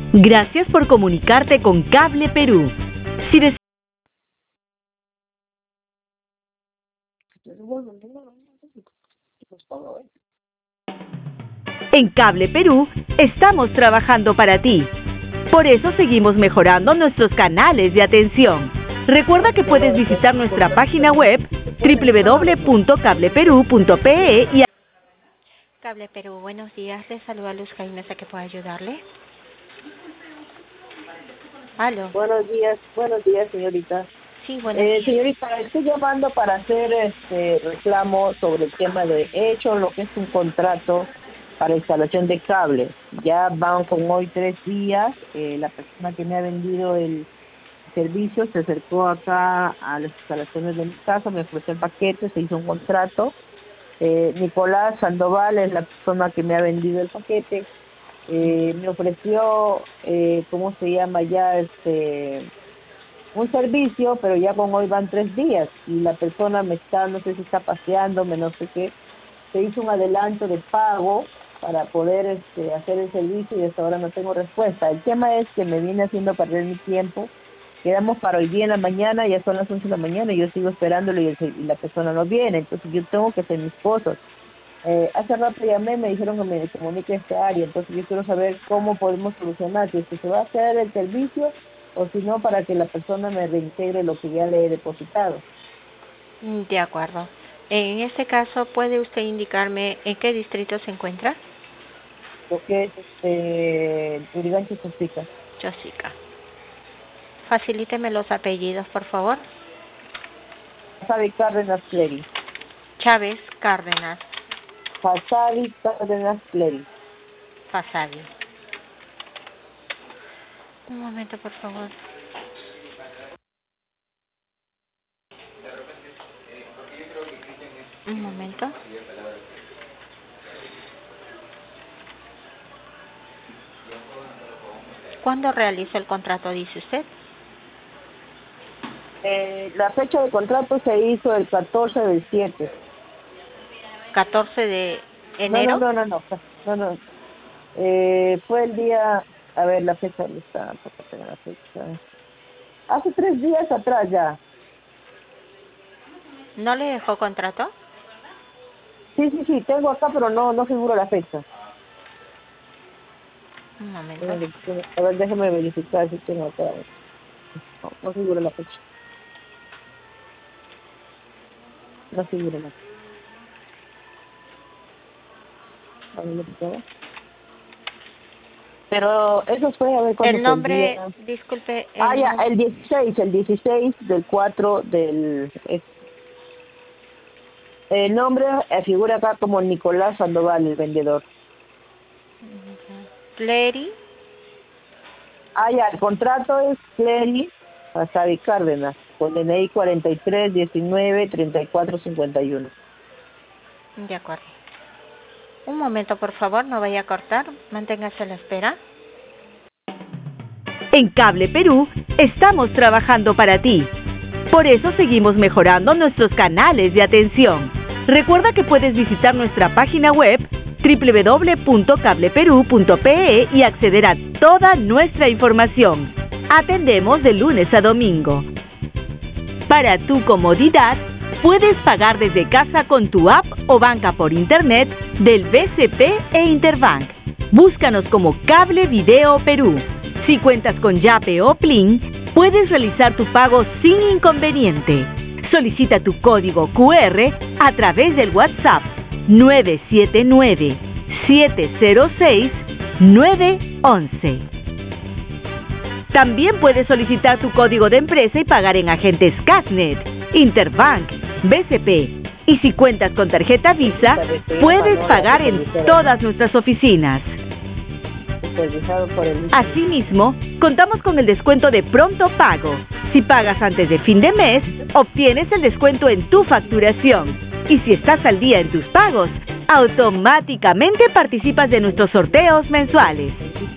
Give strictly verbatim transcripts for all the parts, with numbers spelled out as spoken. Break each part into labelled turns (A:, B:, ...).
A: Gracias por comunicarte con Cable Perú. Si des- En Cable Perú estamos trabajando para ti. Por eso seguimos mejorando nuestros canales de atención. Recuerda que puedes visitar nuestra página web doble u doble u doble u punto cable perú punto pe e y
B: Cable Perú, buenos días. Les saluda Luz Jaime, ¿a qué puedo ayudarle? Aló.
C: Buenos días, buenos días, señorita.
B: Sí, buenos
C: Eh,
B: días.
C: señorita, estoy llamando para hacer este reclamo sobre el tema de he hecho lo que es un contrato para instalación de cable. Ya van con hoy tres días. Eh, la persona que me ha vendido el servicio se acercó acá a las instalaciones de mi casa, me ofreció el paquete, se hizo un contrato. Eh, Nicolás Sandoval es la persona que me ha vendido el paquete. Eh, me ofreció, eh, ¿cómo se llama ya? este un servicio, pero ya con hoy van tres días y la persona me está, no sé si está paseándome, no sé qué, se hizo un adelanto de pago para poder este, hacer el servicio y hasta ahora no tengo respuesta. El tema es que me viene haciendo perder mi tiempo. Quedamos para hoy día en la mañana, ya son las once de la mañana y yo sigo esperándolo y, el, y la persona no viene, entonces yo tengo que hacer mis cosas. Eh, hace rato llamé, me dijeron que me comunique a esta área, entonces yo quiero saber cómo podemos solucionar, si es que se va a hacer el servicio o si no, para que la persona me reintegre lo que ya le he depositado.
B: De acuerdo. En este caso, ¿puede usted indicarme en qué distrito se encuentra?
C: Lo que es este, Urigancho Chosica.
B: Chosica. Facilíteme los apellidos, por favor.
C: Fasabi Cárdenas Clery.
B: Chávez Cárdenas.
C: Fasabi Cárdenas Clery.
B: Fasabi. Un momento, por favor. Un momento. ¿Cuándo realizó el contrato, dice usted?
C: Eh, la fecha de contrato se hizo el catorce del siete.
B: catorce de enero.
C: No, no, no, no, no, no, no. Eh, fue el día, a ver, la fecha, ¿dónde está? La fecha. Hace tres días atrás ya.
B: ¿No le dejó contrato?
C: Sí, sí, sí, tengo acá, pero no, no figura la fecha.
B: Un momento.
C: A ver, déjame verificar si tengo acá. No, no figura la fecha. No figura la fecha. A ver, ¿lo que tengo? Pero eso fue, a ver, ¿cuándo
B: El
C: fue
B: nombre,
C: día?
B: disculpe. El
C: Ah, ya,
B: nombre.
C: el dieciséis, el dieciséis del cuatro del... Es, el nombre eh, figura acá como Nicolás Sandoval, el vendedor.
B: Clery.
C: Ah, ya, el contrato es Clery Fasabi Cárdenas, con D N I cuarenta y tres diecinueve treinta y cuatro cincuenta y uno.
B: De acuerdo. Un momento, por favor, no vaya a cortar. Manténgase a la espera.
A: En Cable Perú estamos trabajando para ti. Por eso seguimos mejorando nuestros canales de atención. Recuerda que puedes visitar nuestra página web doble u doble u doble u punto cable perú punto pe e y acceder a toda nuestra información. Atendemos de lunes a domingo. Para tu comodidad, puedes pagar desde casa con tu app o banca por internet del B C P e Interbank. Búscanos como Cable Video Perú. Si cuentas con Yape o Plin, puedes realizar tu pago sin inconveniente. Solicita tu código cu erre a través del WhatsApp nueve siete nueve, siete cero seis, nueve once. También puedes solicitar tu código de empresa y pagar en agentes Casnet, Interbank, B C P. Y si cuentas con tarjeta Visa, puedes pagar en todas nuestras oficinas. Asimismo, contamos con el descuento de pronto pago. Si pagas antes de fin de mes, obtienes el descuento en tu facturación. Y si estás al día en tus pagos, automáticamente participas de nuestros sorteos mensuales.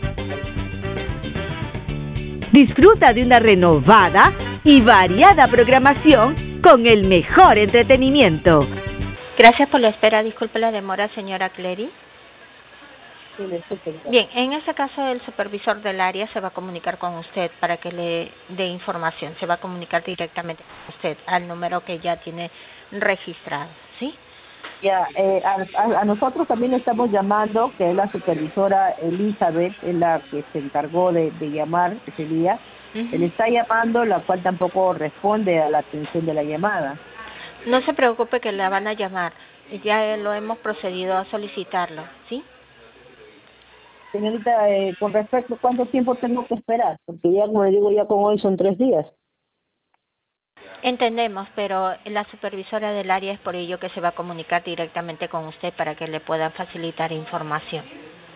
A: Disfruta de una renovada y variada programación con el mejor entretenimiento.
B: Gracias por la espera. Disculpe la demora, señora Clery.
C: Sí, le escucho.
B: Bien, en este caso el supervisor del área se va a comunicar con usted para que le dé información. Se va a comunicar directamente con usted al número que ya tiene registrado, ¿sí?
C: Ya, eh, a, a, a nosotros también le estamos llamando, que es la supervisora Elizabeth, es la que se encargó de, de llamar ese día. Se le
B: Uh-huh.
C: está llamando, la cual tampoco responde a la atención de la llamada.
B: No se preocupe que la van a llamar. Ya lo hemos procedido a solicitarlo, ¿sí?
C: Señorita, eh, con respecto a cuánto tiempo tengo que esperar, porque ya, como le digo, ya con hoy son tres días.
B: Entendemos, pero la supervisora del área es por ello que se va a comunicar directamente con usted para que le puedan facilitar información.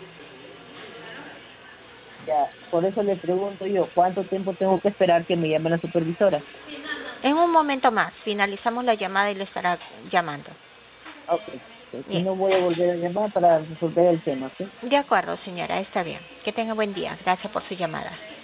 C: Ya, por eso le pregunto yo, ¿cuánto tiempo tengo que esperar que me llame la supervisora?
B: En un momento más, finalizamos la llamada y le estará llamando.
C: Ok, si
B: Bien.
C: no voy a volver a llamar para resolver el tema, ¿sí?
B: De acuerdo, señora, está bien. Que tenga buen día. Gracias por su llamada.